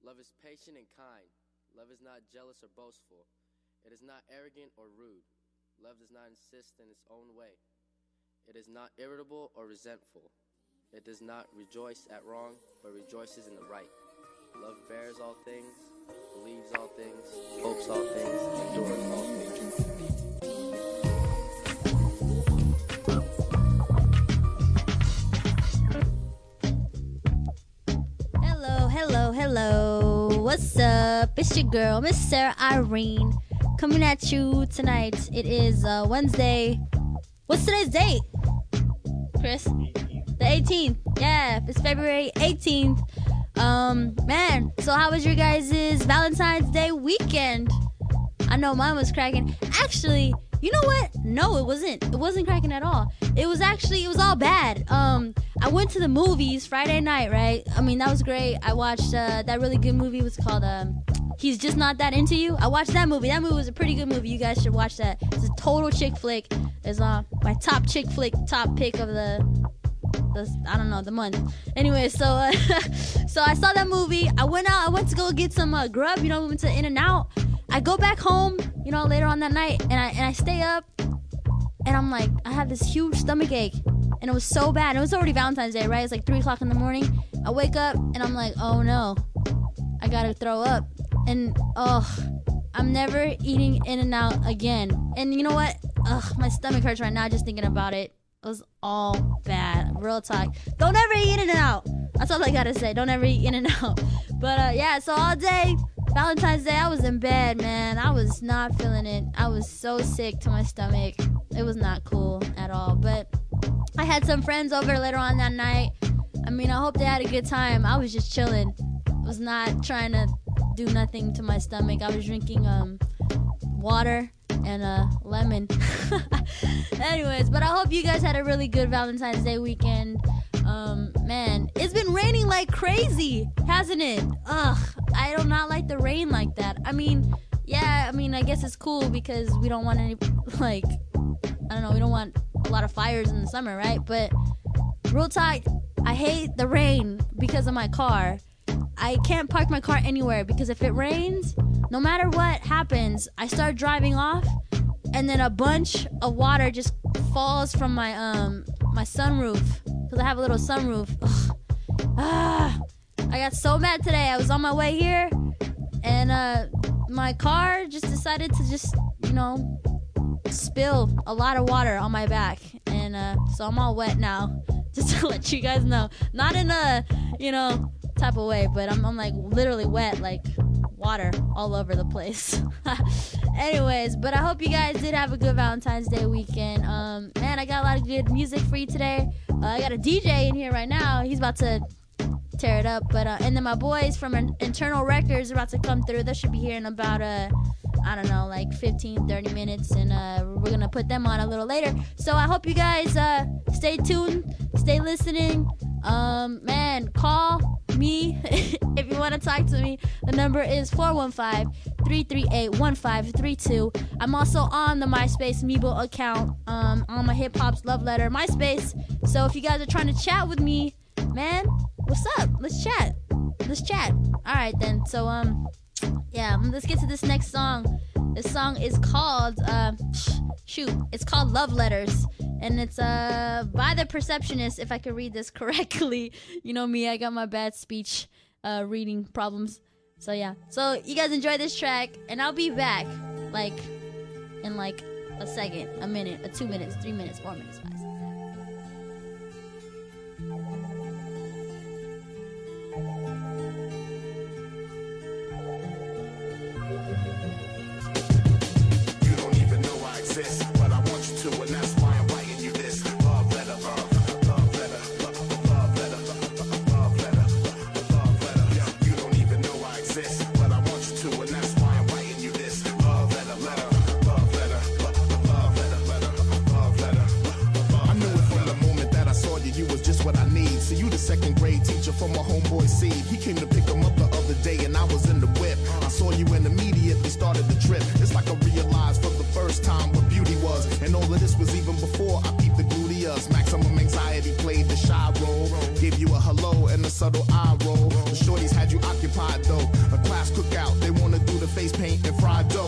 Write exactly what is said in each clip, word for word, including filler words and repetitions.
Love is patient and kind. Love is not jealous or boastful. It is not arrogant or rude. Love does not insist in its own way. It is not irritable or resentful. It does not rejoice at wrong, but rejoices in the right. Love bears all things, believes all things, hopes all things, endures all things. Hello, hello, hello. What's up? It's your girl, Miss Sarah Irene, coming at you tonight. It is uh, Wednesday. What's today's date, Chris? The eighteenth. Yeah, it's February eighteenth. Um, man, so how was your guys' Valentine's Day weekend? I know mine was cracking. Actually, you know what? No, it wasn't. It wasn't cracking at all. It was actually, it was all bad. Um, I went to the movies Friday night, right? I mean, that was great. I watched uh, that really good movie. It was called um, He's Just Not That Into You. I watched that movie. That movie was a pretty good movie. You guys should watch that. It's a total chick flick. It's uh, my top chick flick, top pick of the... The, I don't know, the month. Anyway, so uh, so I saw that movie. I went out. I went to go get some uh, grub. You know, we went to In-N-Out. I go back home, you know, later on that night, and I and I stay up, and I'm like, I have this huge stomach ache, and it was so bad. It was already Valentine's Day, right? It's like three o'clock in the morning. I wake up, and I'm like, oh no, I gotta throw up, and oh, I'm never eating In-N-Out again. And you know what? Ugh, my stomach hurts right now just thinking about it. It was all bad. Real talk. Don't ever eat In-N-Out. That's all I gotta say. Don't ever eat In-N-Out. But uh, yeah, so all day, Valentine's Day, I was in bed, man. I was not feeling it. I was so sick to my stomach. It was not cool at all. But I had some friends over later on that night. I mean, I hope they had a good time. I was just chilling. I was not trying to do nothing to my stomach. I was drinking um water and a lemon. Anyways, but I hope you guys had a really good Valentine's Day weekend. Um, man, it's been raining like crazy, hasn't it? Ugh, I do not like the rain like that. I mean, yeah, I mean, I guess it's cool because we don't want any, like, I don't know, we don't want a lot of fires in the summer, right? But real talk, I hate the rain because of my car. I can't park my car anywhere because if it rains, no matter what happens, I start driving off, and then a bunch of water just falls from my um my sunroof, because I have a little sunroof. Ugh. Ah, I got so mad today. I was on my way here, and uh, my car just decided to just, you know, spill a lot of water on my back, and uh, so I'm all wet now. Just to let you guys know, not in a, you know, type of way, but I'm, I'm like literally wet, like water all over the place. Anyways, but I hope you guys did have a good Valentine's Day weekend. Um, man, I got a lot of good music for you today. Uh, I got a D J in here right now. He's about to tear it up. But uh, and then my boys from Internal Records are about to come through. They should be here in about uh, I don't know, like fifteen, thirty minutes, and uh, we're gonna put them on a little later. So I hope you guys uh, stay tuned, stay listening. Um, man, call me if you want to talk to me. The number is four one five, three three eight, one five three two. I'm also on the MySpace Meebo account, um, on my Hip Hop's Love Letter MySpace. So if you guys are trying to chat with me, man, what's up? Let's chat. Let's chat. All right then. So um, yeah, let's get to this next song. This song is called uh, shoot, it's called Love Letters. And it's uh by The Perceptionist, if I can read this correctly. You know me, I got my bad speech uh, reading problems. So yeah. So you guys enjoy this track, and I'll be back like in like a second, a minute, a two minutes, three minutes, four minutes, five. You don't even know I exist, but I want you to, and that's why I'm writing you this love letter, love, love letter, love, love letter, love, love letter, love letter. Yeah, you don't even know I exist, but I want you to, and that's why I'm writing you this love letter, letter, love letter, love, love letter, letter, love letter, love. I knew it from the moment that I saw you, you was just what I need. So you the second grade teacher from my homeboy seed. He came to pick him up the other day, and I was in the whip. I saw you and immediately started the trip. It's like I realized for the first time what beauty was, and all of this was even before I peeped the gluteus. Maximum anxiety played the shy role, gave you a hello and a subtle eye roll. The shorties had you occupied though.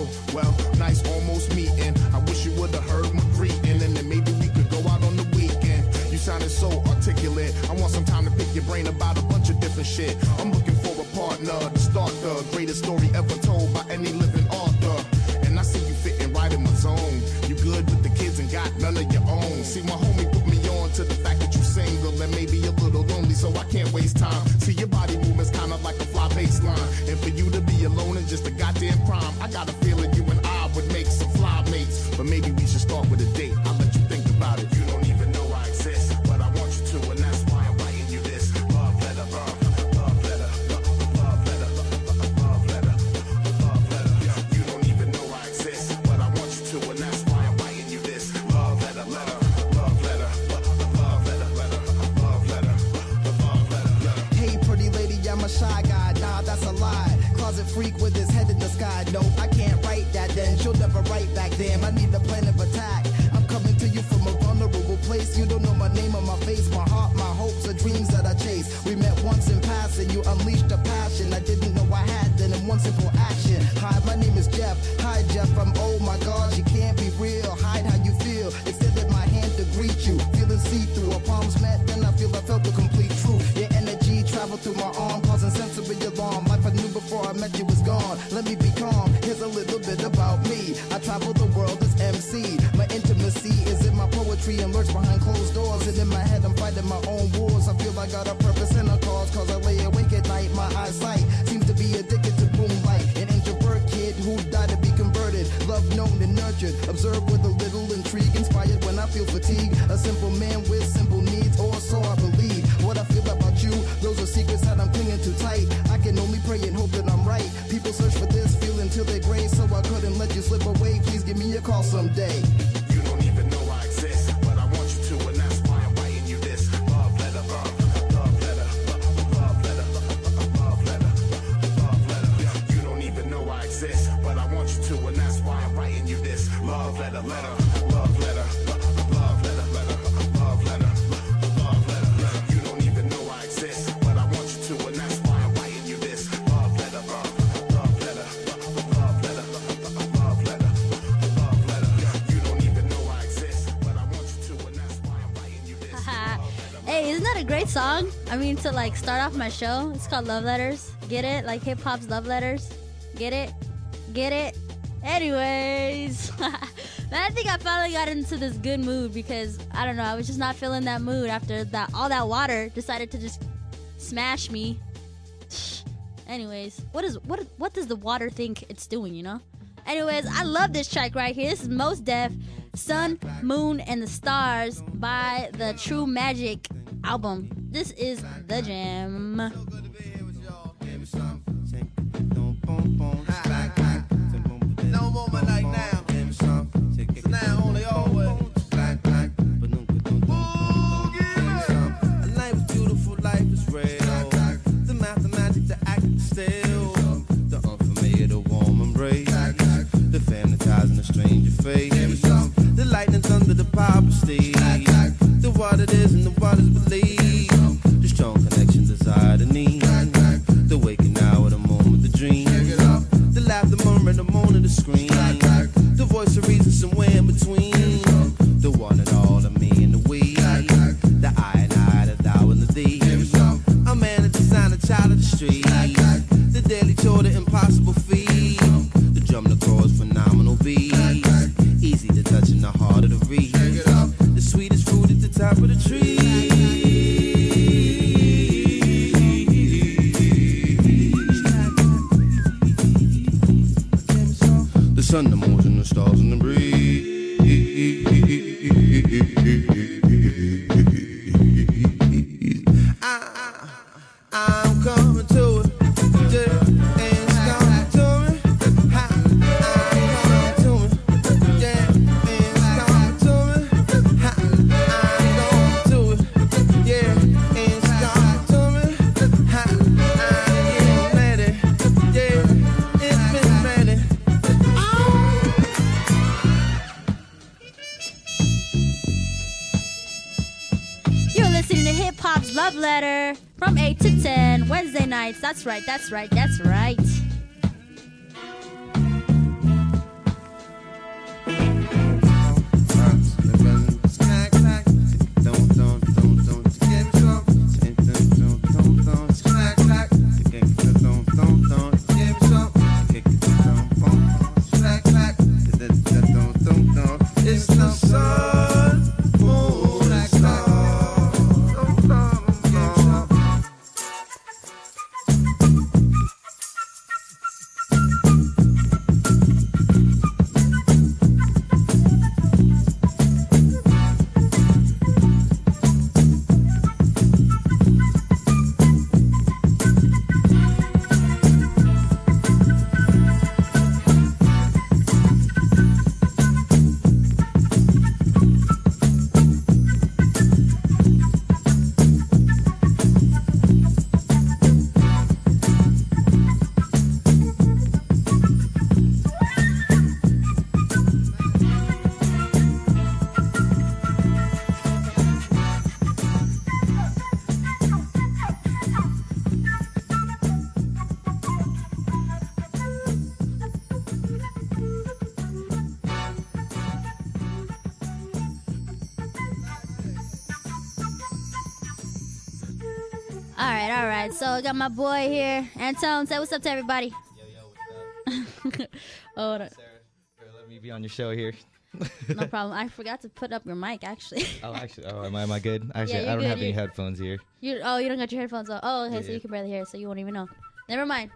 well, nice almost meeting. I wish you would've heard my greeting, and then maybe we could go out on the weekend. You sounded so articulate. I want some time to pick your brain about a bunch of different shit. I'm looking for a partner to start the greatest story ever told by any living author. And I see you fitting right in my zone. You good with the kids and got none of your own. See, my homie put me on to the fact that you single and maybe a little lonely, so I can't waste time. See, your body movement's kinda like a fly baseline, and for you to be alone is just a goddamn crime. I got a feeling you and I would make some fly mates, but maybe we should start with a date. I'll let you think about it. You don't even know I exist, but I want you to, and that's why I'm writing you this love letter, love, love letter, love, love letter, love, love letter, love letter. You don't even know I exist, but I want you to, and that's why I'm writing you this love letter, letter, love letter, love, love letter, letter, love letter, love letter. Hey, pretty lady, I'm a shy guy. Nah, that's a lie. Closet freak with his head in the sky. No, I can't write that. Then she'll never write back. Damn, I need a plan of attack. I'm coming to you from a vulnerable place. You don't know my name or my face, my heart, my hopes, or dreams that I chase. We met once in passing. You unleashed a passion I didn't know I had. Then in one simple action. Hi, my name is Jeff. Hi, Jeff. I'm oh my God. You can't be real. Hide how you feel. Extended my hand to greet you. Feeling see-through. Our palms met. Then I feel I felt the complete truth. Your energy traveled through my arm, causing sensory alarm. Life I knew before I met you was gone. Let me be calm. Here's a little bit about me. I travel the world as M C. My intimacy is in my poetry and lurks behind closed doors. And in my head I'm fighting my own wars. I feel I got a purpose and a cause, cause I lay awake at night. My eyesight seems to be addicted to moonlight. An introvert kid who died to be converted. Love known and nurtured. Observe with a little intrigue. Inspired when I feel fatigue. A simple man with simple needs, or so I believe. What I feel about you, those are secrets that I'm clinging too tight. I can only pray and hope that I'm right. People search for this feeling till they gray, so I couldn't let you slip away. Please give me a call someday. You don't even know I exist, but I want you to, and that's why I'm writing you this love letter, love, love letter, love, love letter, love, love letter, love letter. You don't even know I exist, but I want you to, and that's why I'm writing you this love letter, letter, love letter, love, love letter, letter, love letter, love letter. You don't even know I exist, but I want you to, and that's why I'm writing you this love letter, love, love letter, love, love letter, love letter, love letter. You don't even know I exist, but I want you to, and that's why I'm writing you this. Hey, isn't that a great song? I mean, to like start off my show, it's called Love Letters. Get it? Like hip hop's Love Letters. Get it? Get it? Anyways, man, I think I finally got into this good mood because I don't know, I was just not feeling that mood after that. All that water decided to just smash me. Anyways, what is what what does the water think it's doing? You know. Anyways, I love this track right here. This is Mos Def, Sun, Moon, and the Stars by the True Magic album. This is the jam. No moment like now. It's now only always. A life is beautiful, life is real. The mathematics, the act still. The unfamiliar, the warm embrace. The family ties and the stranger face. The lightning thunder, the power of steel. The what it is and the what is believed. The strong connection, desire, the need. The waking hour, the moment, the dream. The laugh, the murmur, the moan, and the scream. The voice of reason somewhere in between. The one and all, the me and the we. The I and I, the thou and the thee. A man, a designer, child of the street. The daily chore, the impossible feat. The drum, the chorus, phenomenal beat. Easy to touch in the heart of the reed. The sweetest fruit at the top of the tree. The sun, the moon, and the stars, and the breeze. I, I'm coming to it, yeah, and it's coming to me. I, I'm coming to it, yeah, and it's coming to me. I, I'm going to it, yeah, and it's coming to me. I, I'm ready, yeah, it's been ready. You're listening to Hip Hop's Love Letter from eight to ten, Wednesday nights. That's right, that's right, that's right. All right, all right. So I got my boy here, Antone. Say what's up to everybody. Yo, yo, what's up? Hold on. Sarah, for letting me be on your show here. No problem. I forgot to put up your mic, actually. Oh, actually, oh, am I, am I good? Actually, you're I don't good, have any you- headphones here. You oh, you don't got your headphones on. Oh, okay, Yeah, so yeah. you can barely hear, so you won't even know. Never mind.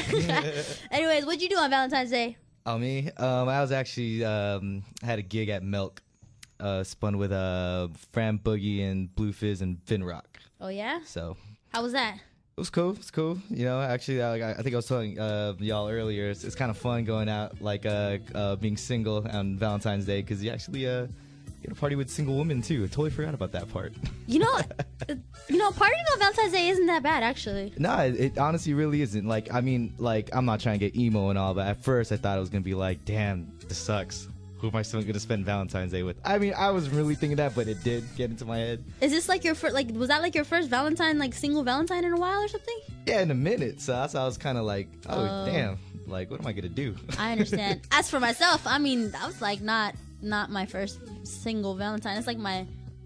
Anyways, what'd you do on Valentine's Day? Oh, me? Um, I was actually um had a gig at Milk, uh, spun with uh Fran Boogie and Blue Fizz and Vin Rock. Oh yeah, So how was that? it was cool. It's cool. You know, actually, I, I think I was telling uh, y'all earlier. It's, it's kind of fun going out, like uh, uh, being single on Valentine's Day, because you actually uh, get a party with single women too. I totally forgot about that part. You know, uh, you know, partying on Valentine's Day isn't that bad, actually. No, it, it honestly really isn't. Like, I mean, like, I'm not trying to get emo and all, but at first I thought it was gonna be like, damn, this sucks. Who am I still gonna spend Valentine's Day with? I mean, I was really thinking that, but it did get into my head. Is this like your first? Like, was that like your first Valentine, like single Valentine in a while or something? Yeah, in a minute. So that's how I was kind of like, oh, Oh. damn. Like, what am I gonna do? I understand. As for myself, I mean, that was like not not my first single Valentine. It's like my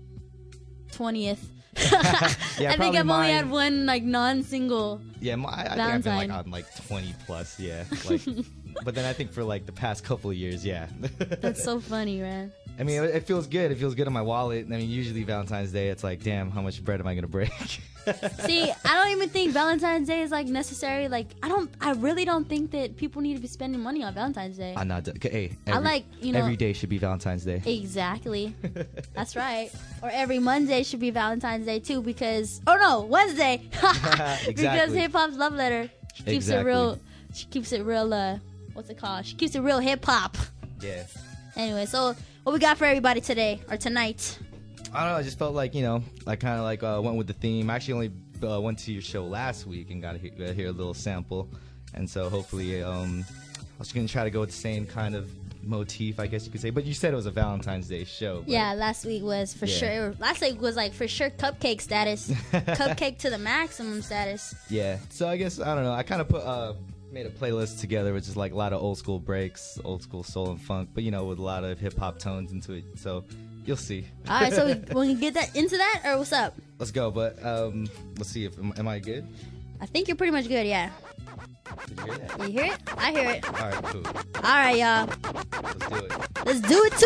twentieth. Yeah, I think probably I've only mine- had one like non-single. Yeah, my, I think I've been like Valentine. on like twenty plus. Yeah, like, but then I think for like the past couple of years, yeah. That's so funny, man. I mean, it, it feels good. It feels good in my wallet. I mean, usually Valentine's Day, it's like, damn, how much bread am I gonna break? See, I don't even think Valentine's Day is like necessary. Like, I don't, I really don't think that people need to be spending money on Valentine's Day. I'm not. Hey, I every, like, you know- every day should be Valentine's Day. Exactly. That's right. Or every Monday should be Valentine's Day too, because oh no, Wednesday. Because Exactly. hip hop's love letter. She keeps it Exactly. real. She keeps it real. Uh, what's it called? She keeps it real hip hop. Yeah. Anyway, so what we got for everybody today or tonight? I don't know. I just felt like, you know, I kind of like uh, went with the theme. I actually only uh, went to your show last week and got to hear, uh, hear a little sample, and so hopefully, um, I was gonna try to go with the same kind of motif, I guess you could say. But you said it was a Valentine's Day show. but- Yeah, last week was for Yeah. sure. Last week was like for sure cupcake status, cupcake to the maximum status. Yeah. So I guess I don't know. I kind of put uh made a playlist together, which is like a lot of old school breaks, old school soul and funk, but you know, with a lot of hip hop tones into it. So you'll see. All right, so we, when we get that into that, or what's up? Let's go. But um, let's see if am, am I good? I think you're pretty much good. Yeah, Did you hear that? you hear it? I hear it. All right, cool. All right, y'all. Let's do it. Let's do it to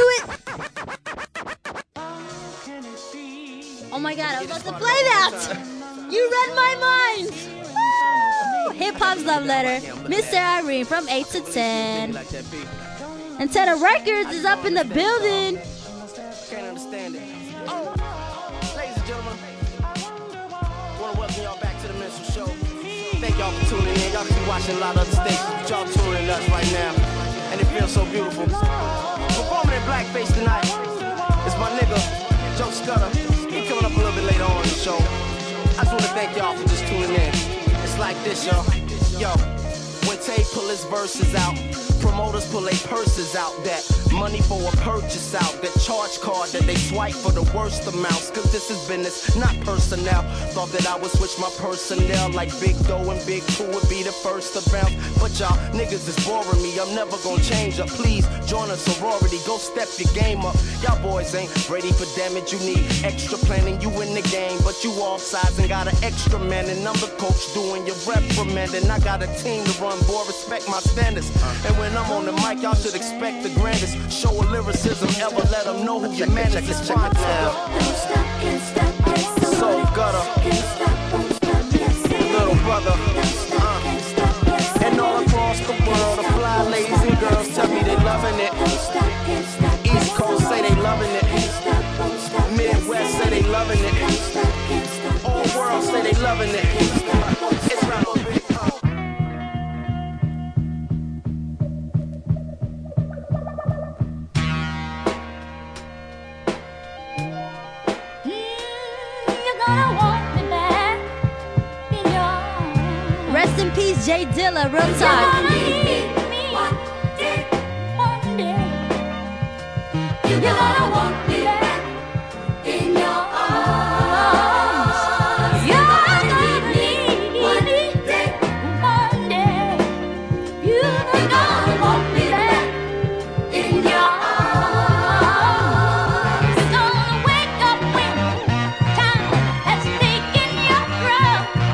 it. Oh my god, I was about to play that. You read my mind. Hip hop's love letter, Mister Irene from eight to ten. And Teta Records is up in the building. Can't understand it. Oh, ladies and gentlemen, want to welcome y'all back to the Minstrel Show. Thank y'all for tuning in. Y'all keep watching a lot of other stations, but y'all tuning in us right now, and it feels so beautiful. Performing in blackface tonight is my nigga Joe Scudder. He coming up a little bit later on in the show. I just want to thank y'all for just tuning in. It's like this, yo. Yo, when Tay pull his verses out, promoters pull their purses out. That money for a purchase out. That charge card that they swipe for the worst amounts. Cause this is business, not personnel. Thought that I would switch my personnel. Like Big Doe and Big Pooh would be the first to bounce. But y'all niggas is boring me. I'm never gonna change up. Please join a sorority. Go step your game up. Y'all boys ain't ready for damage. You need extra planning. You in the game, but you off sides and got an extra man. And I'm the coach doing your reprimanding. I got a team to run, boy. Respect my standards. And when I'm on the mic, y'all should expect the grandest. Show of lyricism, ever let them know who your man is. It's fine now. Soul Gutter, little brother, uh, and all across the world, the fly ladies and girls tell me they loving it. East Coast say they loving it. Midwest say they loving it. All world say they loving it. It's round a big uh. Rest in peace, Jay Dilla. Real talk. You're gonna want me back in your arms. You're gonna need me one day, one day. You're gonna want me back in your arms. You're gonna wake up when time has taken your throne.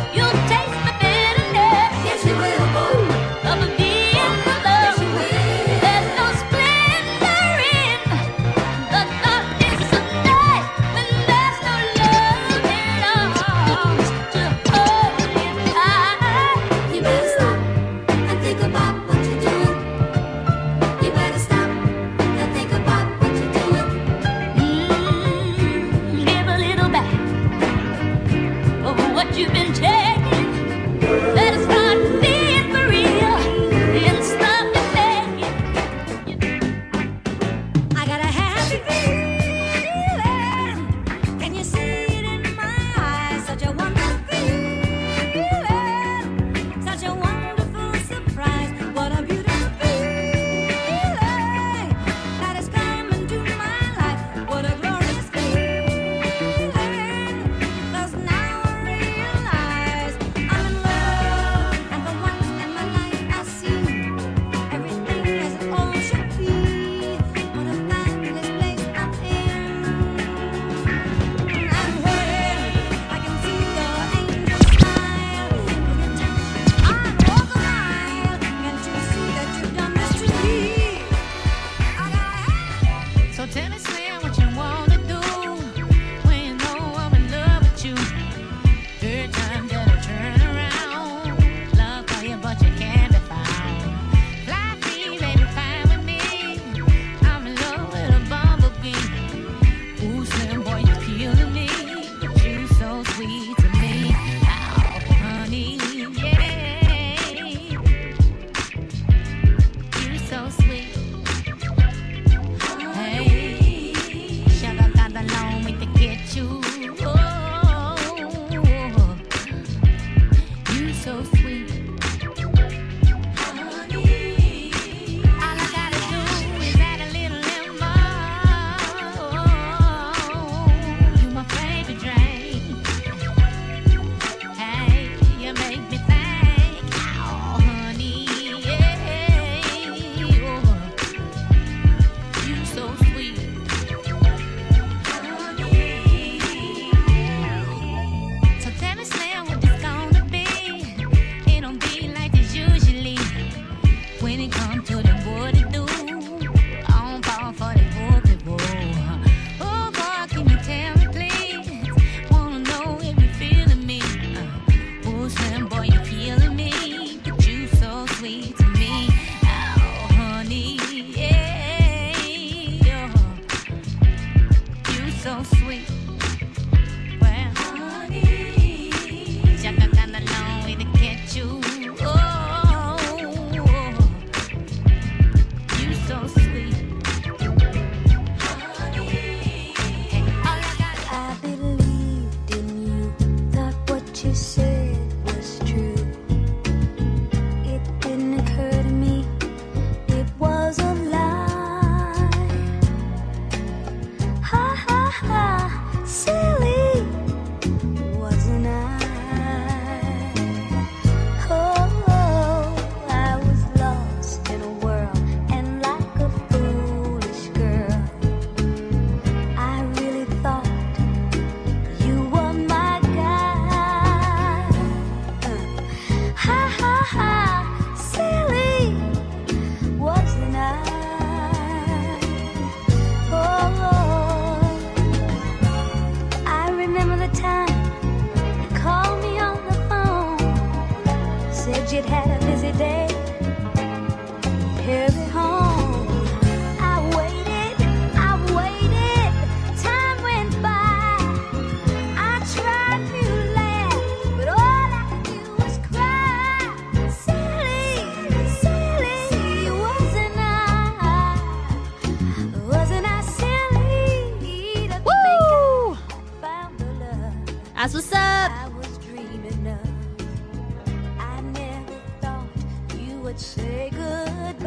would say goodbye.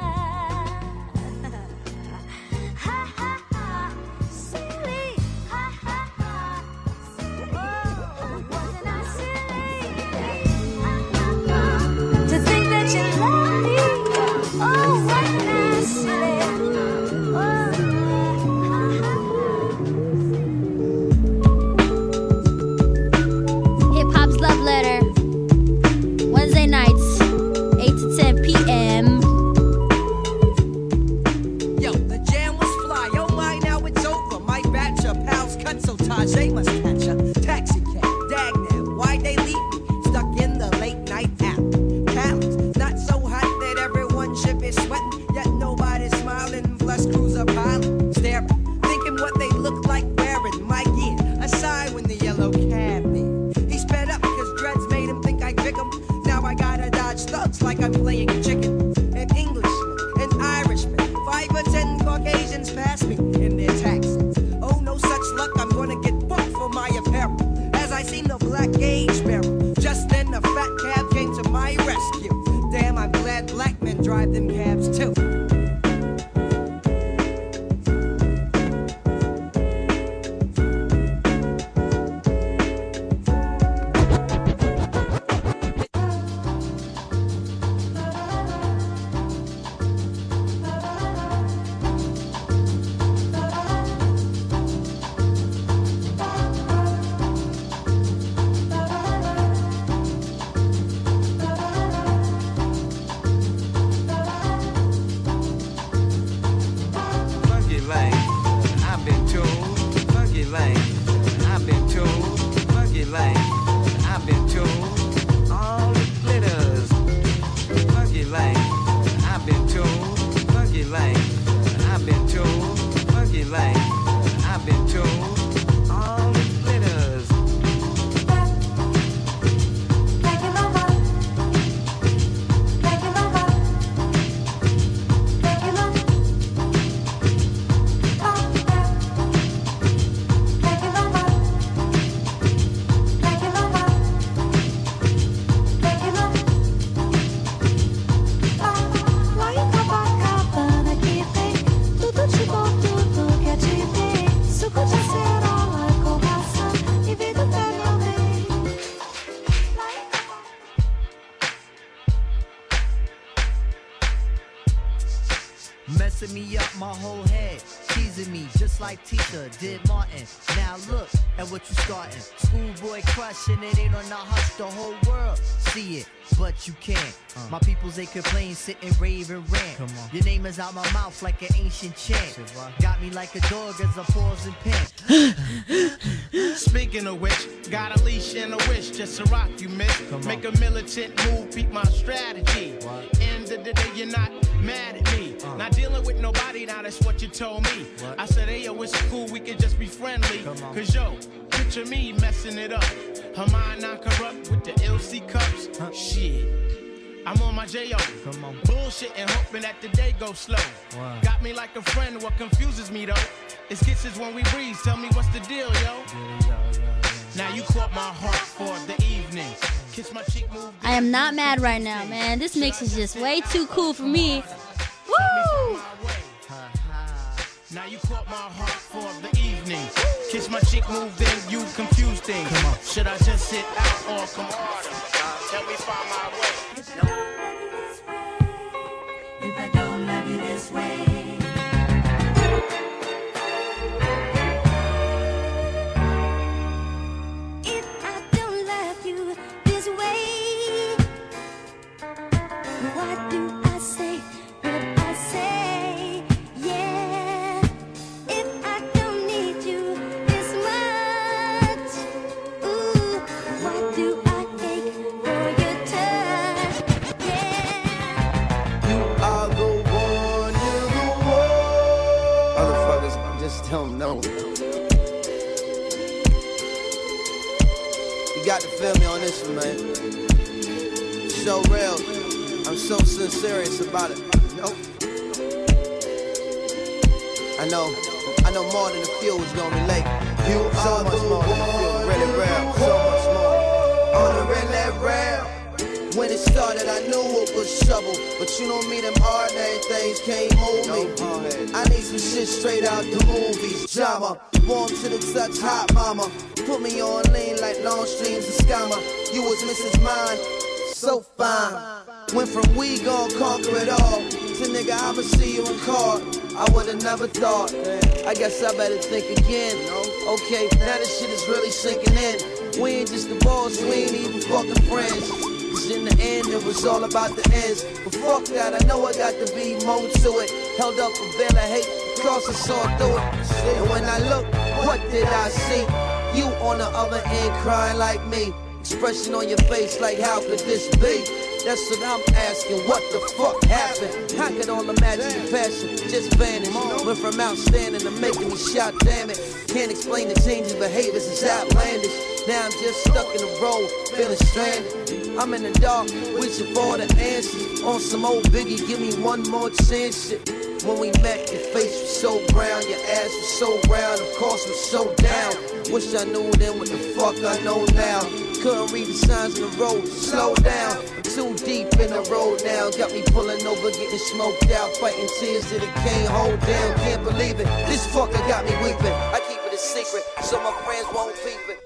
Ha ha ha, silly. Ha ha ha. Oh, wasn't I silly? Ha ha ha. To think that you love me. Oh, wasn't I silly? Oh, ha ha ha. Hip Hop's Love Letter. Wednesday nights, eight to ten p.m. Yo, the jam was fly. Oh my, now it's over. My batch of pals cut so Tajay must catch a taxi cab. Dag them, why'd they leave me stuck in the late night app? Callous, not so hot that everyone should be sweating, yet nobody's smiling. Plus cruiser pilot, staring, thinking what they look like wearing my gear. A sigh when the yellow cab near. He sped up because dreads made him think I'd pick him. Now I gotta dodge thugs like I'm playing chicken. An Englishman, an Irishman, five or ten Caucasians pass me in their taxis. Oh, no such luck, I'm gonna get booked for my apparel. As I seen the black gauge barrel, just then a fat cab came to my rescue. Damn, I'm glad black men drive them cabs too. Funky lane, I've been tuned. Funky lane, I've been tuned. Funky lane, I've been tuned. All the glitters. Funky lane, I've been tuned. Funky lane, I've been tuned. Funky lane, I've been tuned. All the glitters. Tudo de bom, tudo que é de bem. Suco de acerola com maçã e vidro pra meu bem. Messing me up my whole head, teasing me just like Tita did Martin. Now look at what you starting. Schoolboy crush and it ain't on the hush. The whole world see it, but you can't. My peoples they complain, sit and rave and rant. Your name is out my mouth like an ancient chant. Got me like a dog as I pause and pant. Speaking of which, got a leash and a wish just to rock you, miss. Make a militant move, beat my strategy. End of the day, you're not mad at me. Not dealing with nobody, now that's what you told me. I said, hey, yo, it's cool, we can just be friendly. Cause yo, picture me messing it up. Her mind not corrupt with the L C cups. Shit. I'm on my J O. Come on. Bullshit and hoping that the day goes slow. Wow. Got me like a friend, what confuses me though. It's kisses when we breathe, tell me what's the deal, yo. Now you caught my heart for the evening. Kiss my cheek, move. I am not mad right now, man. This mix is just way too cool for me. Woo! Now you caught my heart for the evening. Kiss my cheek, move, then you confuse things. Should I just sit out or come harder? Tell me find my way. If I don't love you this way. If I don't love you this way, what do I say? What I say? Yeah. If I don't need you this much, ooh, what do I take for your touch? Yeah. You are the one, you're the one. Motherfuckers just don't know. You got to feel me on this one, man. So real. I'm so serious about it. Nope. I know, I know more than a few is gonna relate. You so much more than a few, really real. So much more. On the really real. When it started, I knew it was trouble. But you know me, them ordinary things can't move me. I need some shit straight out the movies. Drama, warm to the touch, hot mama. Put me on lean like long streams of scammer. You was Missus Mine, so fine. Went from we gon' conquer it all to nigga, I'ma see you in court. I would've never thought. I guess I better think again. Okay, now this shit is really sinking in. We ain't just the boss, we ain't even fucking friends. Cause in the end, it was all about the ends. But fuck that, I know I got to be more to it. Held up a veil of hate, cross and saw through it. And when I look, what did I see? You on the other end crying like me. Expression on your face like how could this be? That's what I'm asking, what the fuck happened? How could all the magic and passion just vanish? Went from outstanding to making me shout, damn it. Can't explain the changing behaviors, it's outlandish. Now I'm just stuck in the road, feeling stranded. I'm in the dark, wishing for the answers. On some old Biggie, give me one more chance shit. When we met, your face was so brown, your ass was so round, of course was so down. Wish I knew then what the fuck I know now. Couldn't read the signs in the road, slow down. I'm too deep in the road now. Got me pulling over, getting smoked out, fighting tears that it can't hold down. Can't believe it, this fucker got me weeping. I keep it a secret, so my friends won't peep it.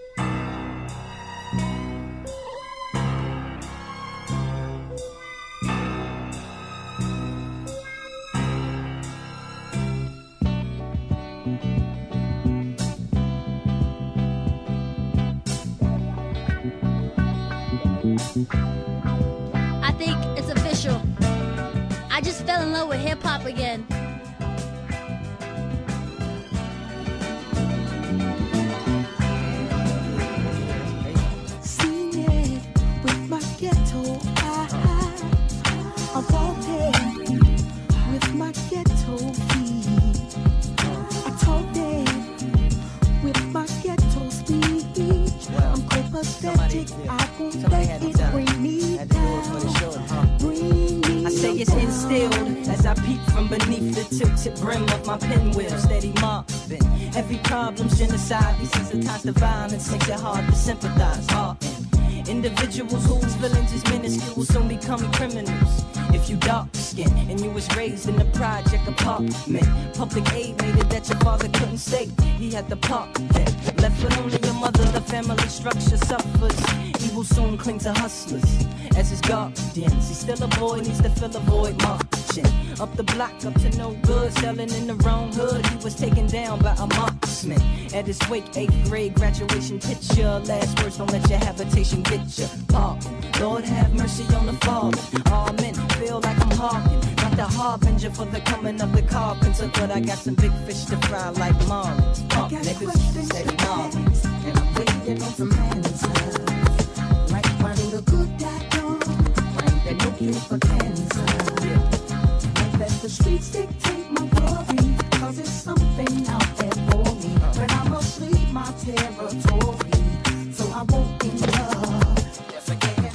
I think it's official. I just fell in love with hip hop again. Seen it with my ghetto eyes. I walked it with my ghetto feet. I told it with my ghetto speech. I'm copacetic. I won't let it bring me down. Bring me I say it's instilled as I peek from beneath the tilted brim of my pinwheel, steady mopping. Every problem's genocide, desensitized to violence, makes it hard to sympathize. Heart individuals whose villains is minuscule will soon become criminals. If you dark skinned and you was raised in a project apartment, public aid made it that your father couldn't stay. He had to park there. Left with only your mother, the family structure suffers. He will soon cling to hustlers as his guardians. He's still a boy, needs to fill a void, marching up the block, up to no good, selling in the wrong hood. He was taken down by a marksman at his wake, eighth grade graduation picture. Last words, don't let your habitation get you. Pardon, Lord have mercy on the fallen. All men feel like I'm hawking, not the harbinger for the coming of the carpenter, but I got some big fish to fry like marlins. Oh, niggas say marlins, and I'm waiting on some answers. Like why do the good die young? Why ain't there no cure for cancer? And let the streets dictate my worry, cause it's something out there for me. But I must leave my territory, so I won't be loved. Yes, I can.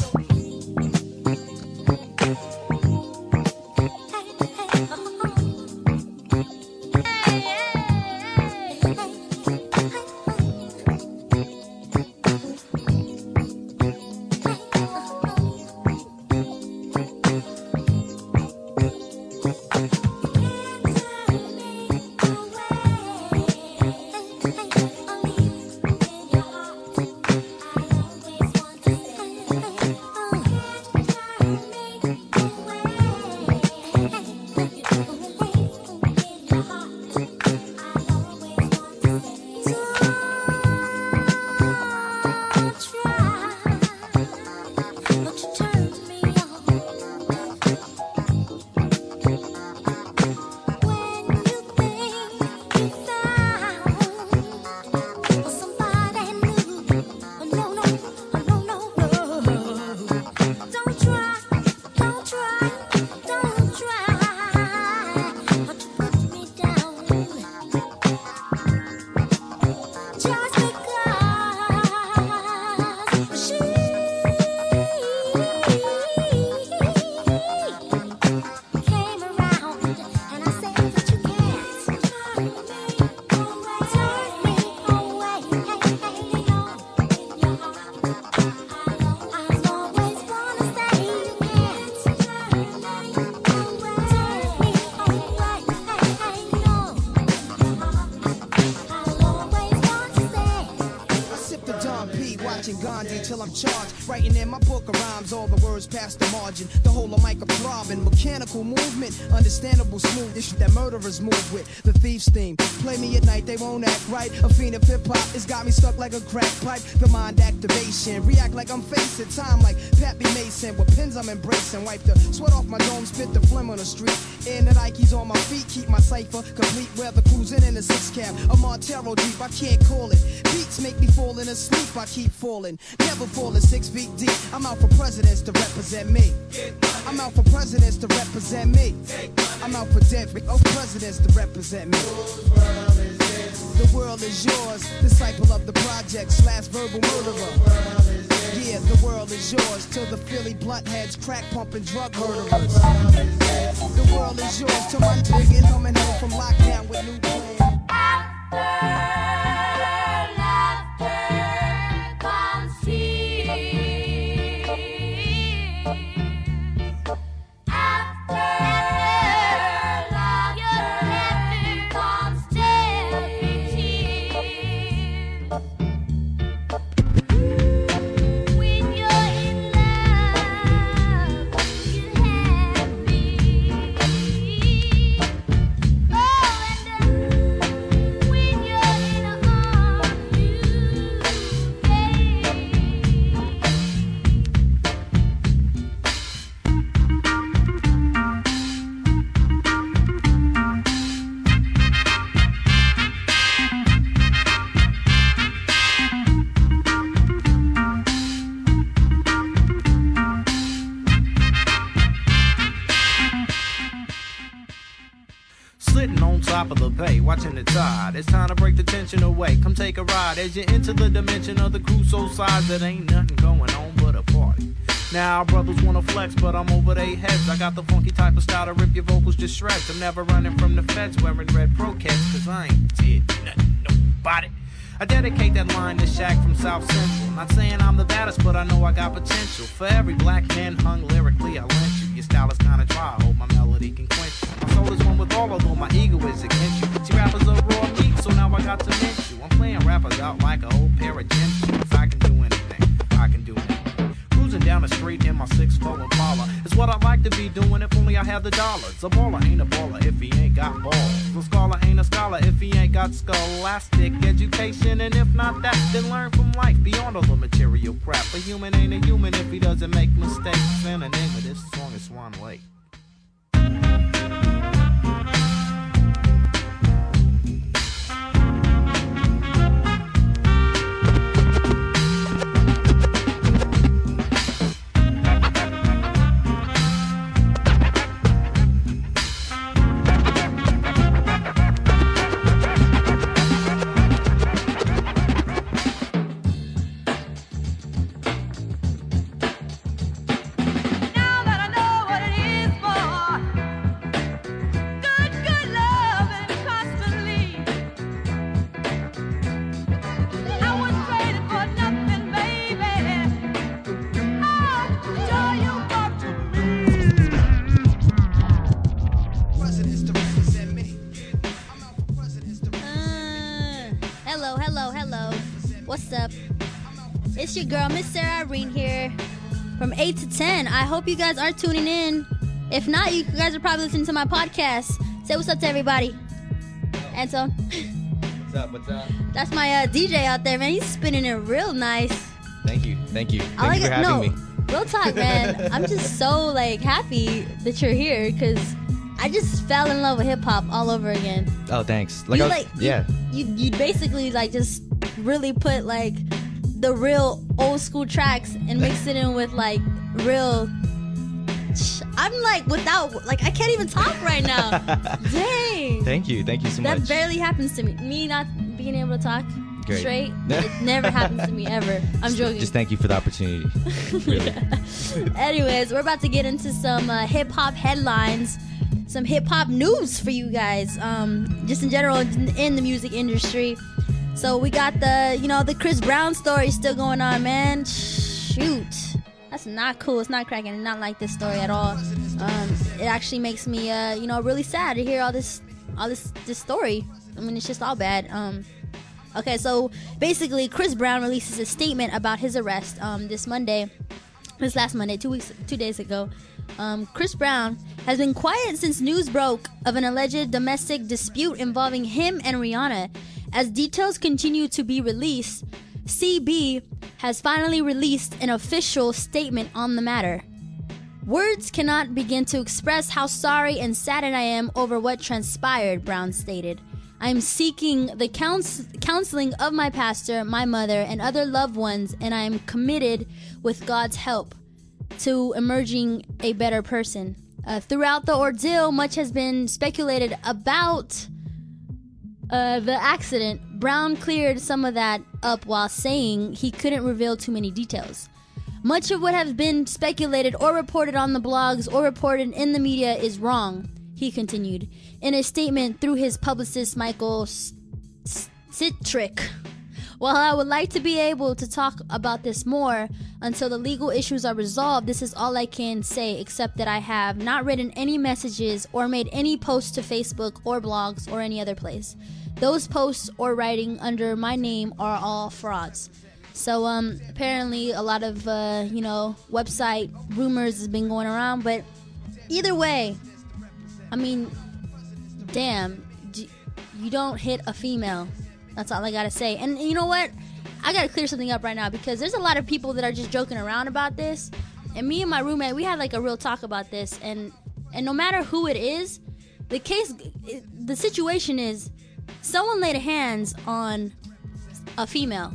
rhymes, all the words past the margin. The whole of mic a throbbing, mechanical movement, understandable smooth. This shit that murderers move with. The thief's theme. Play me at night, they won't act right. A fiend of hip hop, it's got me stuck like a crack pipe. The mind activation, react like I'm facing time like Pappy Mason. With pins I'm embracing, wipe the sweat off my dome, spit the phlegm on the street. And the Nikes on my feet, keep my cipher complete. Weather cruising in a six cab, a Montero Jeep, I can't call it. Beats make me falling asleep, I keep falling. Never falling six feet deep. I'm out for presidents to represent me. I'm out for presidents to represent me. I'm out for dead oh, presidents to represent me. The world is yours, disciple of the projects, last verbal murderer. Yeah, the world is yours, till the Philly blunt heads, crack pumping drug murderers. The world is yours, till my niggas coming home from lockdown with new plans. Of the bay, watching the tide. It's time to break the tension away. Come take a ride as you enter the dimension of the Crusoe size. That ain't nothing going on but a party. Now brothers wanna flex, but I'm over their heads. I got the funky type of style to rip your vocals just shreds. I'm never running from the feds wearing red pro cats, cause I ain't did nothing, nobody. I dedicate that line to Shaq from South Central. Not saying I'm the baddest, but I know I got potential. For every black man hung lyrically, I lent you. Your style is kinda dry, I hope my melody can quench you. My soul is one with all, although my ego is against you. See, rappers are raw meat, so now I got to mint you. I'm playing rappers out like a whole pair of gym shoes. I can do anything, I can do anything. Cruising down the street in my six four Impala is what I like to be doing if only I had the dollars. A baller ain't a baller if he ain't got balls. A scholar ain't a scholar if he ain't got scholastic education. And if not that, then learn from life beyond all the material crap. A human ain't a human if he doesn't make mistakes. And the name of this song is Swan Lake. It's your girl, Miss Sarah Irene here from eight to ten. I hope you guys are tuning in. If not, you guys are probably listening to my podcast. Say what's up to everybody. Anton. What's up? What's up? That's my uh, D J out there, man. He's spinning it real nice. Thank you. Thank you. Thank I like you for it. having No, me. real talk, man. I'm just so like happy that you're here because I just fell in love with hip hop all over again. Oh, thanks. Like, you I was, like yeah. You, you you basically like just really put like the real old school tracks and mix it in with like real. I'm like without like I can't even talk right now. Dang. Thank you. Thank you so that much. That barely happens to me. Me not being able to talk Great. straight. It never happens to me ever. I'm joking. Just thank you for the opportunity. Really. Anyways, we're about to get into some uh, hip hop headlines, some hip hop news for you guys. Um, just in general in the music industry. So we got the, you know, the Chris Brown story still going on, man. Shoot. That's not cool. It's not cracking. I not like this story at all. Um, it actually makes me, uh, you know, really sad to hear all this, all this, this story. I mean, it's just all bad. Um, okay, so basically, Chris Brown releases a statement about his arrest um, this Monday. this last Monday, two weeks, two days ago, um, Chris Brown has been quiet since news broke of an alleged domestic dispute involving him and Rihanna. As details continue to be released, C B has finally released an official statement on the matter. Words cannot begin to express how sorry and saddened I am over what transpired, Brown stated. I am seeking the couns- counseling of my pastor, my mother, and other loved ones, and I am committed, with God's help, to emerging a better person. Uh, throughout the ordeal, much has been speculated about uh, the accident. Brown cleared some of that up while saying he couldn't reveal too many details. Much of what has been speculated or reported on the blogs or reported in the media is wrong, he continued, in a statement through his publicist Michael Citrick. While I would like to be able to talk about this more until the legal issues are resolved, this is all I can say, except that I have not written any messages or made any posts to Facebook or blogs or any other place. Those posts or writing under my name are all frauds. So um, apparently a lot of, uh, you know, website rumors has been going around. But either way, I mean, damn, you don't hit a female. That's all I got to say. And you know what? I got to clear something up right now because there's a lot of people that are just joking around about this. And me and my roommate, we had like a real talk about this. And, and no matter who it is, the case, the situation is someone laid hands on a female.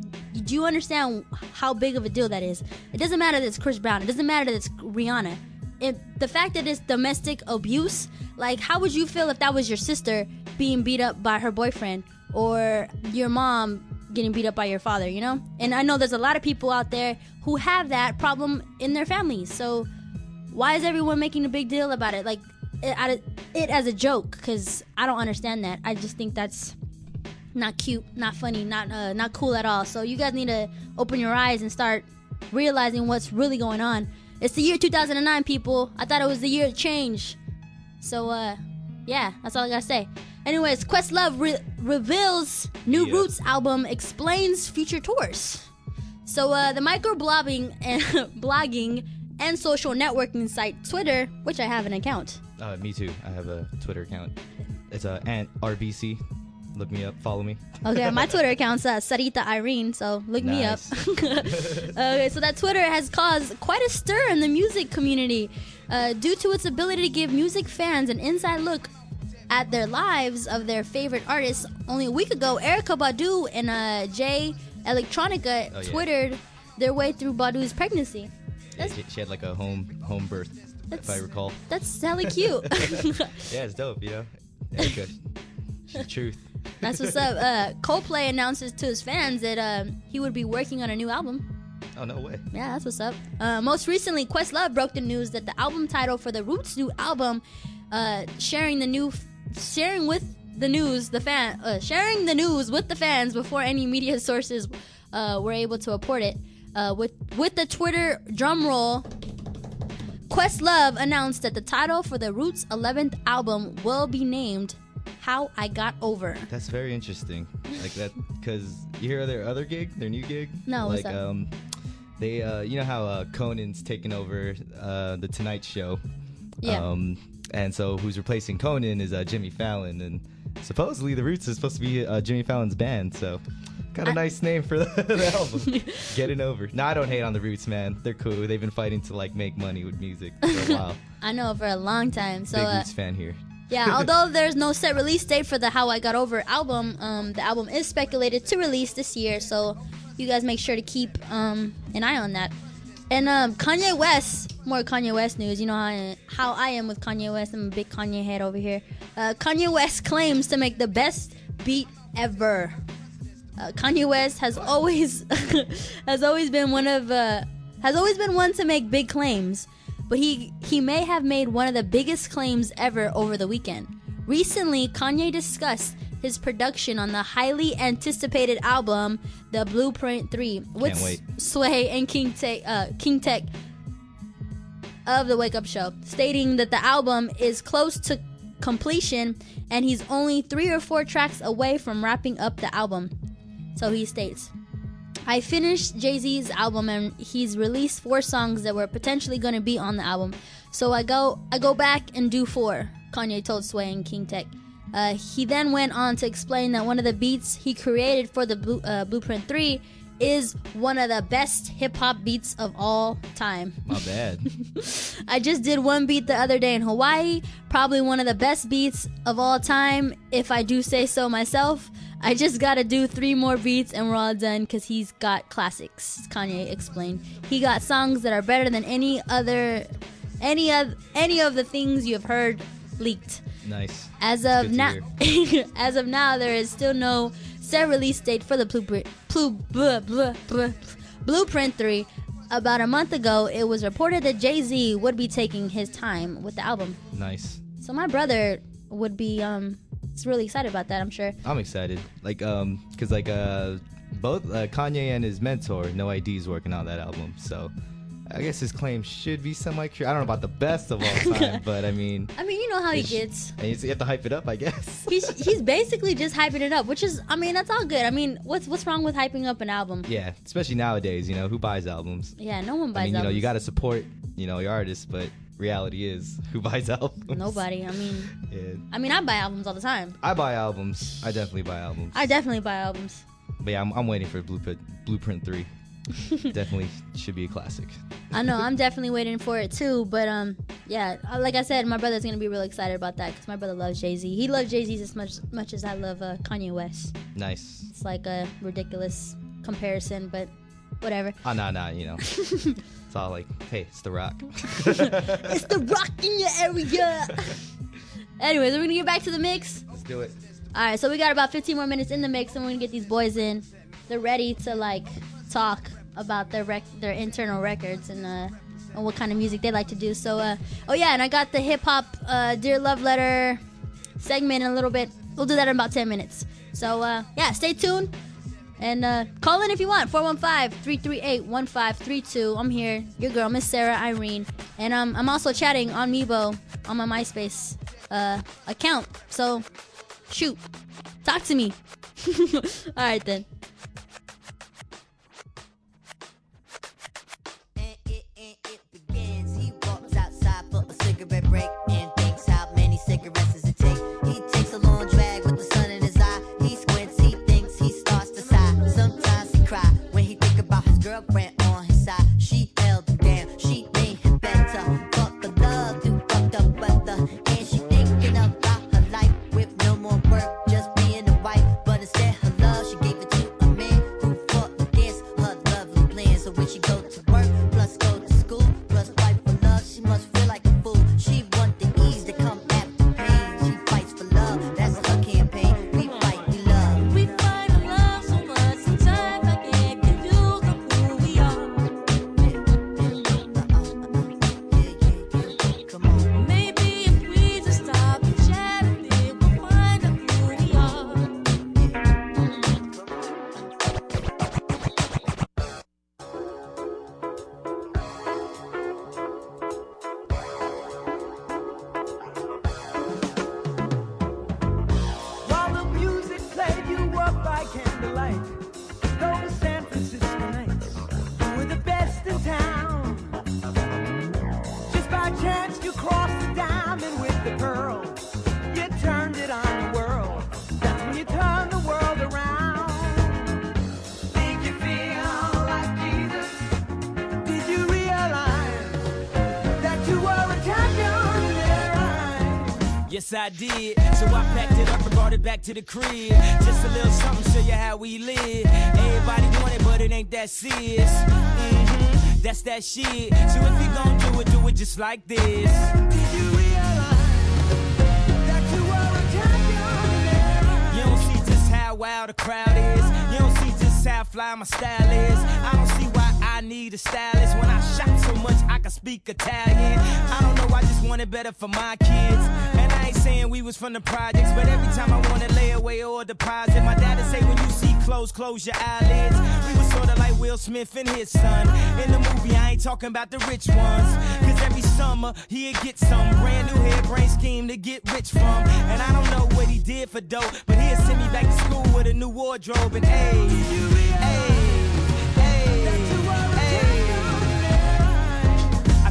Do you understand how big of a deal that is? It doesn't matter that it's Chris Brown. It doesn't matter that it's Rihanna. It, the fact that it's domestic abuse, like, how would you feel if that was your sister being beat up by her boyfriend or your mom getting beat up by your father, you know? And I know there's a lot of people out there who have that problem in their families. So why is everyone making a big deal about it? Like, it, it as a joke, because I don't understand that. I just think that's not cute, not funny, not uh, not cool at all. So you guys need to open your eyes and start realizing what's really going on. It's the year two thousand nine, people. I thought it was the year of change. So, uh, yeah, that's all I gotta say. Anyways, Questlove re- reveals new Yeah. Roots album explains future tours. So, uh, the microblogging and blogging and social networking site Twitter, which I have an account. Uh, me too. I have a Twitter account. It's uh, Ant R B C. Look me up. Follow me. Okay, my Twitter account's uh, Sarita Irene, so look me up. Nice. Okay, so that Twitter has caused quite a stir in the music community uh, due to its ability to give music fans an inside look at their lives of their favorite artists. Only a week ago, Erykah Badu and uh, Jay Electronica Oh, yeah. Twittered their way through Badu's pregnancy. Yeah, she, she had like a home home birth, if I recall. That's hella cute. Yeah, it's dope, you know. Erica, she's the truth. That's what's up. Uh, Coldplay announces to his fans that uh, he would be working on a new album. Oh, no way. Yeah, that's what's up. Uh, most recently, Questlove broke the news that the album title for the Roots' new album, uh, sharing the new, sharing with the news, the fan, uh, sharing the news with the fans before any media sources uh, were able to report it. Uh, with with the Twitter drum roll, Questlove announced that the title for the Roots' eleventh album will be named "How I Got Over." That's very interesting. Like that, because you hear their other gig, their new gig. No, what's like up? um, they uh, you know how uh, Conan's taken over uh, the Tonight Show. Yeah. Um, and so who's replacing Conan is uh, Jimmy Fallon, and supposedly the Roots is supposed to be uh, Jimmy Fallon's band. So. Got a I- nice name for the, the album. Getting Over. No, I don't hate on the Roots, man. They're cool. They've been fighting to like make money with music for a while. I know for a long time. So Big uh, Roots fan here. yeah, although there's no set release date for the How I Got Over album, um, the album is speculated to release this year. So you guys make sure to keep um, an eye on that. And um, Kanye West, more Kanye West news. You know how I, how I am with Kanye West. I'm a big Kanye head over here. Uh, Kanye West claims to make the best beat ever. Uh, Kanye West has always has always been one of uh, has always been one to make big claims, but he he may have made one of the biggest claims ever over the weekend. Recently, Kanye discussed his production on the highly anticipated album, The Blueprint three, with Can't wait. Sway and King Tech, uh, King Tech of The Wake Up Show, stating that the album is close to completion and he's only three or four tracks away from wrapping up the album. So he states, I finished Jay-Z's album and he's released four songs that were potentially going to be on the album. So I go I go back and do four, Kanye told Sway and King Tech. Uh, he then went on to explain that one of the beats he created for the Blue, uh, Blueprint three is one of the best hip-hop beats of all time. My bad. I just did one beat the other day in Hawaii, probably one of the best beats of all time, if I do say so myself. I just gotta do three more beats and we're all done because he's got classics, Kanye explained. He got songs that are better than any other, any of, any of the things you've heard leaked. Nice. As That's of good now, to hear. as of now, there is still no set release date for the Blueprint, Blue, blah, blah, blah, Blueprint three. About a month ago, it was reported that Jay-Z would be taking his time with the album. Nice. So my brother would be um, is really excited about that. I'm sure. I'm excited. Like, um, cause like uh, both uh, Kanye and his mentor, No I D, is working on that album. So I guess his claim should be semi-true. I don't know about the best of all time, but I mean, I mean, you know how he it sh- gets. and you have to hype it up, I guess. He's he's basically just hyping it up, which is, I mean, that's all good. I mean, what's what's wrong with hyping up an album? Yeah, especially nowadays. You know, who buys albums? Yeah, no one buys I mean, you know, albums. you got to support, you know, your artists, but reality is, who buys albums? Nobody. I mean, Yeah. I mean, I buy albums all the time. I buy albums. I definitely buy albums. I definitely buy albums. But yeah, I'm, I'm waiting for Blueprint Blueprint three. Definitely should be a classic. I know, I'm definitely waiting for it too. But um, yeah, uh, like I said, my brother's gonna be really excited about that because my brother loves Jay-Z. He loves Jay-Z as much much as I love uh, Kanye West. Nice. It's like a ridiculous comparison, but whatever. Oh, no, no, you know. It's all like, hey, it's The Rock. It's The Rock in your area. Anyways, we're gonna get back to the mix. Let's do it. All right, so we got about fifteen more minutes in the mix, and we're gonna get these boys in. They're ready to like talk about their rec- their internal records and uh and what kind of music they like to do. So uh oh yeah, and I got the hip hop uh Dear Love Letter segment in a little bit. We'll do that in about ten minutes. So uh yeah, stay tuned and uh call in if you want. four one five, three three eight, one five three two. I'm here, your girl, Miss Sarah Irene, and um I'm also chatting on Meebo on my MySpace uh account. So shoot, talk to me. All right then. Cigarette break and thinks how many cigarettes does it take. He takes a long drag with the sun in his eye. He squints, he thinks, he starts to sigh. Sometimes he cry when he think about his girlfriend on his side. She held him down, she made him better. Fuck the love through fucked up weather. And she thinking about her life with no more work, just being a wife. But instead her love, she gave it to a man who fought against her lovely plan. So when she go to work, plus go to school, plus fight for love, she must feel like a fool. She want the ease to come after pain. She fights for love, that's her campaign. We fight, we love. We fight for love so much, sometimes I can't confuse of who we are. Come on. Maybe if we just stop and chat a bit, we'll find out who we are. While the music played, you walked by candlelight. Those San Francisco nights were the best in town. Just by chance, you crossed the diamond with the pearl. You turned it on the world. That's when you turned the world around. Did you feel like Jesus? Did you realize that you were a champion in their eyes? Yes, I did. So I packed it up and brought it back to the crib. Just a little something, show you how we live. Everybody want it, but it ain't that serious. hmm That's that shit. So if you gon' do it, do it just like this. Did you realize that you were a champion in their eyes? You don't see just how wild the crowd is. You don't see just how fly my style is. I don't see why I need a stylist when I shot so much I can speak Italian. I don't know, I just want it better for my kids. And I ain't saying we was from the projects, but every time I wanna lay away or deposit, my dad'd say when you see clothes, close your eyelids. We was sorta like Will Smith and his son. In the movie, I ain't talking about the rich ones. Cause every summer, he'd get some brand new hairbrain scheme to get rich from. And I don't know what he did for dope, but he'd send me back to school with a new wardrobe. And hey, hey,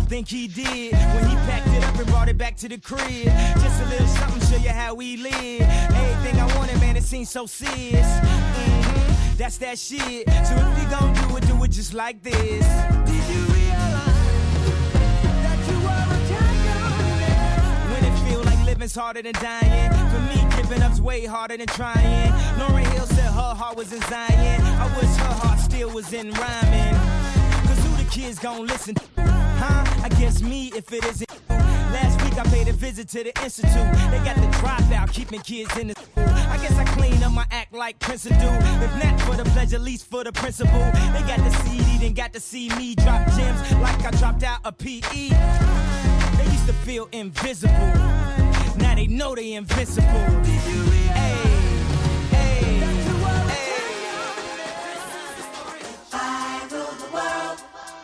think he did when he packed it up and brought it back to the crib. Just a little something, show you how we live. Everything I wanted, man, it seems so serious. Mm-hmm, that's that shit. So if we gon' do it, do it just like this. Did you realize that you were a champion? When it feel like living's harder than dying. For me, giving up's way harder than trying. Lauryn Hill said her heart was in Zion. I wish her heart still was in rhyming. Cause who the kids gon' listen to? Huh? I guess me if it isn't. Last week I paid a visit to the institute. They got the dropout, keeping kids in the school. I guess I clean up my act like Prince do. If not for the pleasure, at least for the principle. They got the C D, then got to see me drop gems like I dropped out a P E. They used to feel invisible. Now they know they invincible. Did you realize? Hey, hey, hey. I rule the world.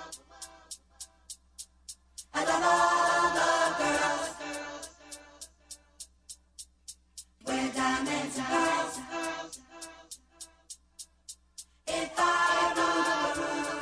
I love all the girls. Wear diamonds and pearls. If I rule the world.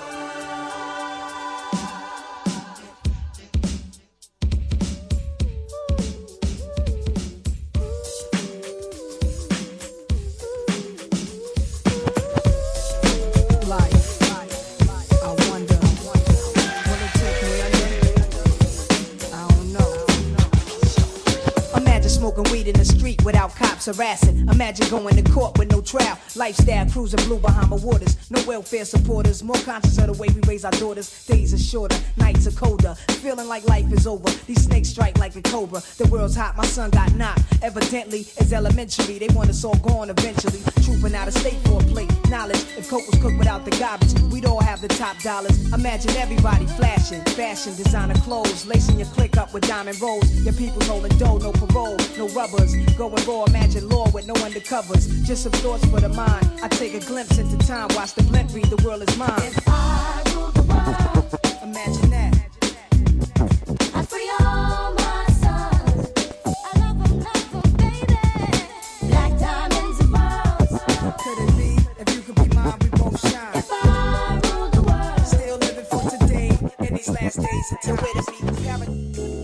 Life, I wonder, will it take me under? I don't know. Imagine smoking weed in the street without cops harassing. Imagine going to court with no trial. Lifestyle cruising blue Bahama waters. No welfare supporters. More conscious of the way we raise our daughters. Days are shorter, nights are colder. Feeling like life is over. These snakes strike like a cobra. The world's hot, my son got knocked. Evidently, it's elementary. They want us all gone eventually. Trooping out of state for a plate. Knowledge, if coke was cooked without the garbage, we'd all have the top dollars. Imagine everybody flashing. Fashion, designer clothes. Lacing your click up with diamond rolls. Your people's holding dough, no parole, no rubbers. Going raw, imagine law with no undercovers. Just some thoughts for the mind. I take a glimpse into time. Watch the blimp read, the world is mine. If I rule the world, imagine that. I free all my sons. I love them, love them, baby. Black diamonds and pearls. Could it be? If you could be mine, we both shine. If I rule the world, still living for today. In these last days until where to meet the paradise.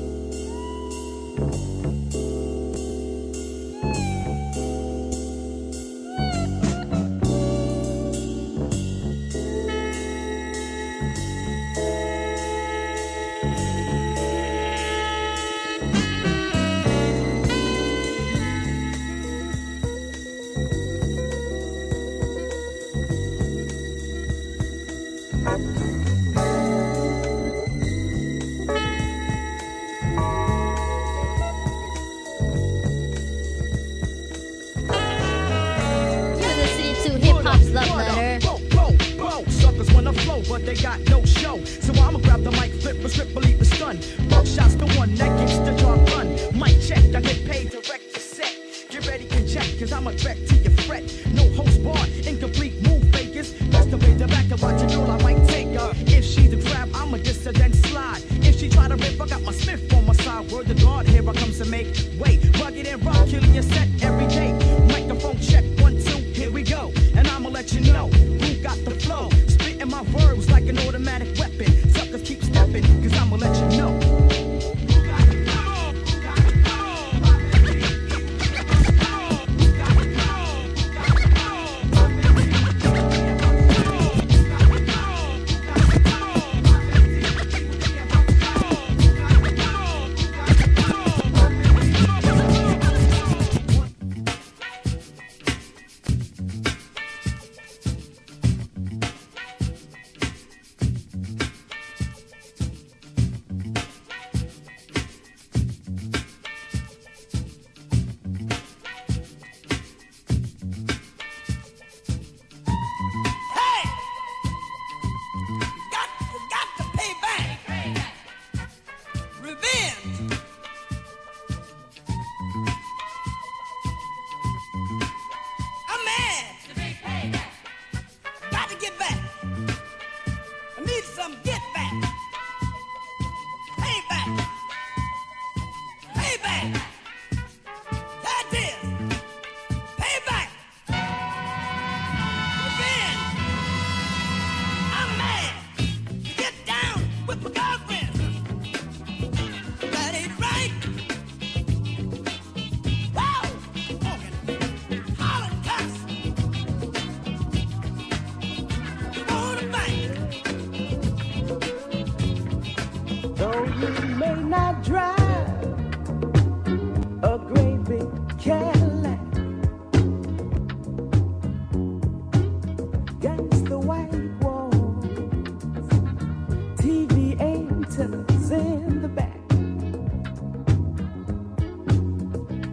But they got no show, so I'ma grab the mic, flip a strip, believe the stun. Buckshot's the one that gets the job done. Mic check, I get paid to wreck the set. Get ready to check, cause I'm a threat to your fret. No host bar, incomplete move fakers. That's the way the back to watch a girl, I might take her. If she's a grab, I'm a dissident slide. If she try to rip, I got my Smith on my side. Word to God, here I comes to make way. Rugged and rock, killing your set every day. Microphone check, one, two, here we go. And I'ma let you know who got the flow. Spitting my verbs like an automatic weapon. Suckers keep stepping, cause I'ma let you know.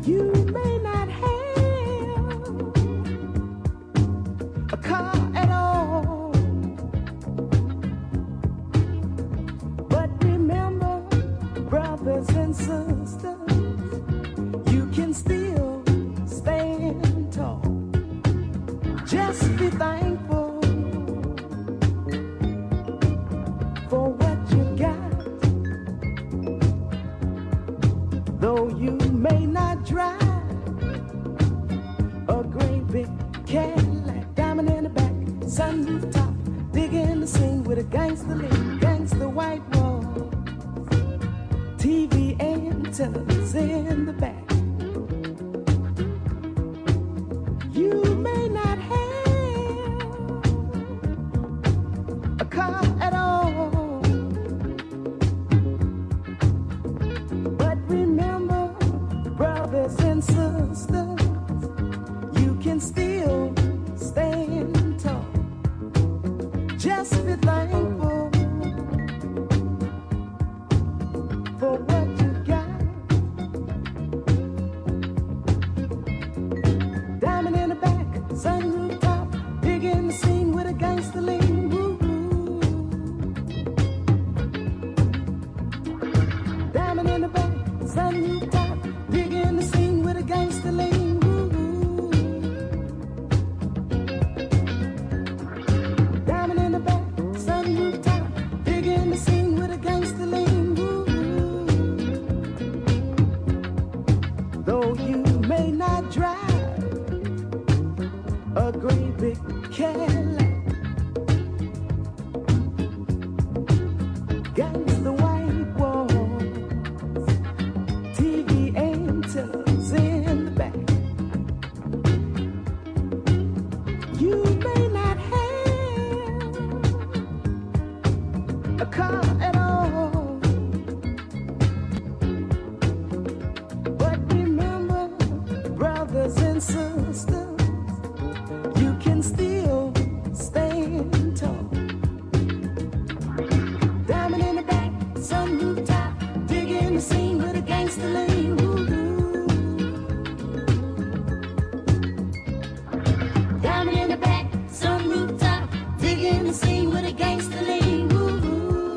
You may not have a car at all, but remember, brothers and sisters, you can still stand tall. Just be thankful for what you got. Though you may not drive a great big Cadillac, diamond in the back, sunroof top, digging the scene with a gangster lean, gangster white wall, T V antennas in the back. You may not have a car at all, but remember, brothers and sisters, you can still stand tall. Just be thankful for what you got. Diamond in the back, sunroof top, big in the scene with a gangster lean. Woo. Diamond in the back, sunroof top, big in the scene with a gangster lean. Woo. Diamond in the back, sunroof top, big in the scene with a gangster lean. Woo. Though you may not drive a great big Cadillac, gangsta white walls, T V antennas in the back. You may not have a car at all, but remember, brothers and sisters, you can still stand tall. Diamond in the back, sunroof top, dig in the scene with a gangster lean. Woo-hoo. Diamond in the back, sunroof top, dig in the scene with a gangster lean. Woo-hoo.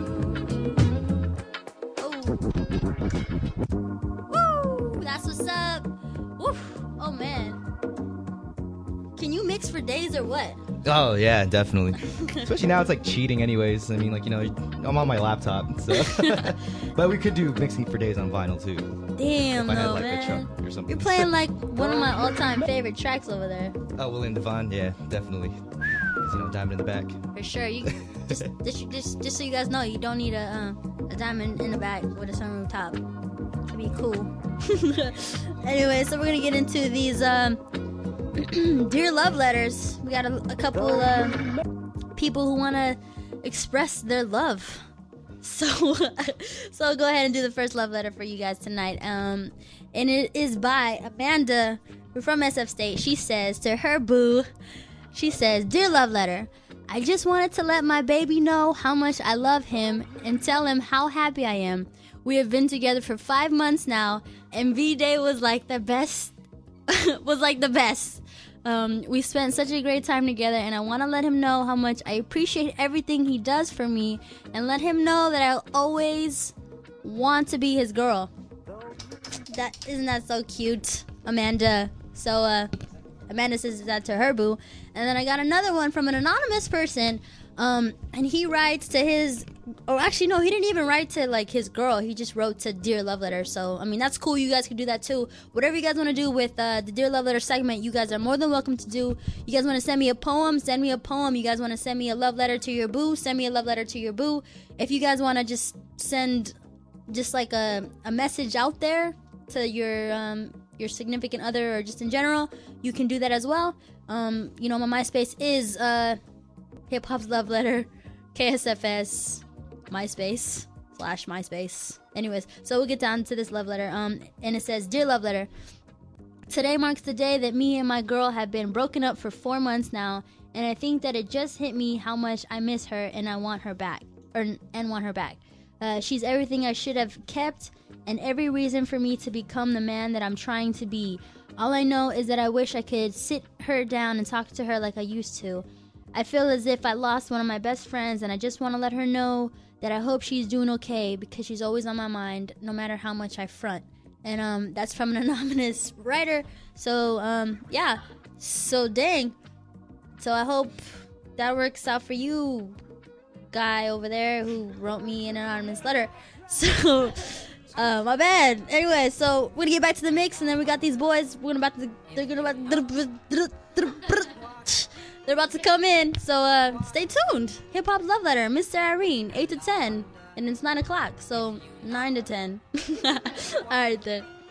Woo! That's what's up. Woof. Oh man. Can you mix for days or what? Oh yeah, definitely. Especially now, it's like cheating, anyways. I mean, like you know, I'm on my laptop, so. But we could do mixing for days on vinyl too. Damn, if I had no, like man. a truck or something. You're playing like one of my all-time favorite tracks over there. Oh, William Devon, yeah, definitely. 'Cause, you know, diamond in the back. For sure. You just, just, just, just so you guys know, you don't need a uh, a diamond in the back with a sunroof top to be cool. Anyway, so we're gonna get into these um, dear love letters. We got a, a couple uh, people who want to express their love. So, so I'll go ahead and do the first love letter for you guys tonight. Um, and it is by Amanda. We're from S F State. She says to her boo, she says, "Dear love letter, I just wanted to let my baby know how much I love him and tell him how happy I am. We have been together for five months now, and V-Day was like the best. was like the best. Um, we spent such a great time together, and I want to let him know how much I appreciate everything he does for me, and let him know that I'll always want to be his girl." That isn't that so cute, Amanda? So, uh, Amanda says that to her boo, and then I got another one from an anonymous person, um, and he writes to his. Oh, actually, no, he didn't even write to, like, his girl. He just wrote to Dear Love Letter. So, I mean, that's cool. You guys can do that, too. Whatever you guys want to do with uh, the Dear Love Letter segment, you guys are more than welcome to do. You guys want to send me a poem? Send me a poem. You guys want to send me a love letter to your boo? Send me a love letter to your boo. If you guys want to just send just, like, a, a message out there to your um, your significant other or just in general, you can do that as well. Um, you know, my MySpace is uh, Hip Hop's Love Letter, K S F S, MySpace slash MySpace. Anyways, so we'll get down to this love letter. Um, and it says, "Dear love letter, today marks the day that me and my girl have been broken up for four months now, and I think that it just hit me how much I miss her and I want her back, or and want her back. Uh, she's everything I should have kept and every reason for me to become the man that I'm trying to be. All I know is that I wish I could sit her down and talk to her like I used to. I feel as if I lost one of my best friends, and I just want to let her know that I hope she's doing okay because she's always on my mind no matter how much I front. And um, that's from an anonymous writer. So, um, yeah. So, dang. So, I hope that works out for you, guy over there who wrote me an anonymous letter. So, uh, my bad. Anyway, so we're gonna get back to the mix, and then we got these boys. We're gonna about to, they're gonna about, they're about to come in. So, uh, stay tuned. Hip Hop Love Letter, Mister Irene, eight to ten, and it's nine o'clock. So, nine to ten. All right then.